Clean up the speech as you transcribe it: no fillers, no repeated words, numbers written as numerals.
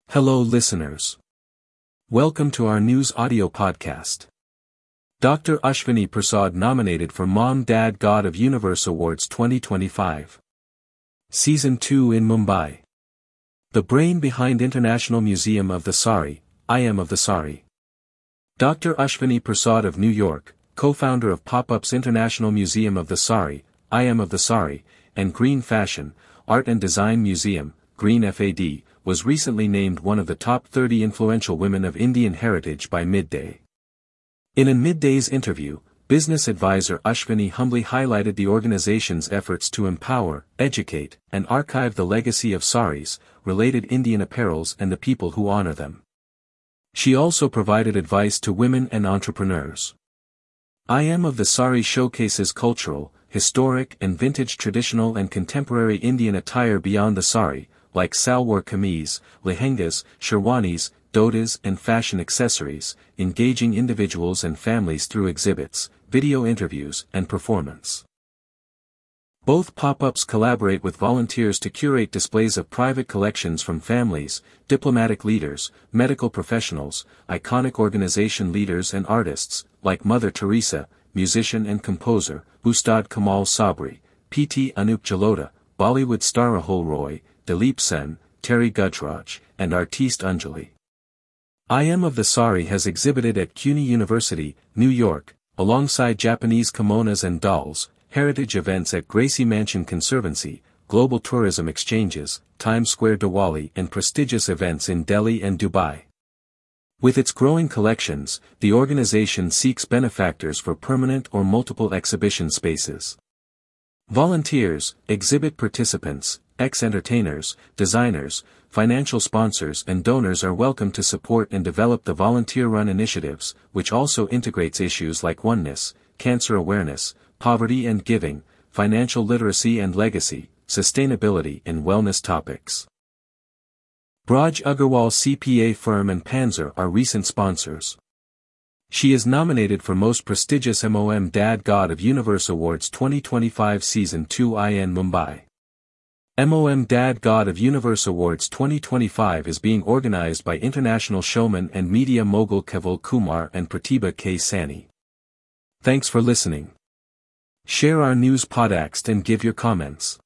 Hello listeners. Welcome to our news audio podcast. Dr. Ashwini Prasad nominated for Mom Dad God of Universe Awards 2025. Season 2 in Mumbai. The brain behind International Museum of the Sari, I Am of the Sari. Dr. Ashwini Prasad of New York, co-founder of Pop-Up's International Museum of the Sari, I Am of the Sari, and Green Fashion, Art and Design Museum, Green FAD, was recently named one of the top 30 influential women of Indian heritage by Midday. In a Midday's interview, business advisor Ashwini humbly highlighted the organization's efforts to empower, educate, and archive the legacy of saris, related Indian apparels and the people who honor them. She also provided advice to women and entrepreneurs. I Am of the Sari showcases cultural, historic and vintage traditional and contemporary Indian attire beyond the sari, like salwar kameez, lehengas, sherwanis, dhotis and fashion accessories, engaging individuals and families through exhibits, video interviews and performance. Both pop-ups collaborate with volunteers to curate displays of private collections from families, diplomatic leaders, medical professionals, iconic organization leaders and artists, like Mother Teresa, musician and composer, Ustad Kamal Sabri, P.T. Anup Jalota, Bollywood star Rahul Roy, Dileep Sen, Terry Gujraj, and artiste Anjali. I Am of the Sari has exhibited at CUNY University, New York, alongside Japanese kimonos and dolls, heritage events at Gracie Mansion Conservancy, global tourism exchanges, Times Square Diwali and prestigious events in Delhi and Dubai. With its growing collections, the organization seeks benefactors for permanent or multiple exhibition spaces. Volunteers, exhibit participants, ex-entertainers, designers, financial sponsors and donors are welcome to support and develop the volunteer-run initiatives, which also integrates issues like oneness, cancer awareness, poverty and giving, financial literacy and legacy, sustainability and wellness topics. Braj Agarwal CPA firm and Panzer are recent sponsors. She is nominated for Most Prestigious MOM Dad God of Universe Awards 2025 Season 2 IN Mumbai. MOM Dad God of Universe Awards 2025 is being organized by international showman and media mogul Keval Kumar and Pratibha K. Sani. Thanks for listening. Share our news podcast and give your comments.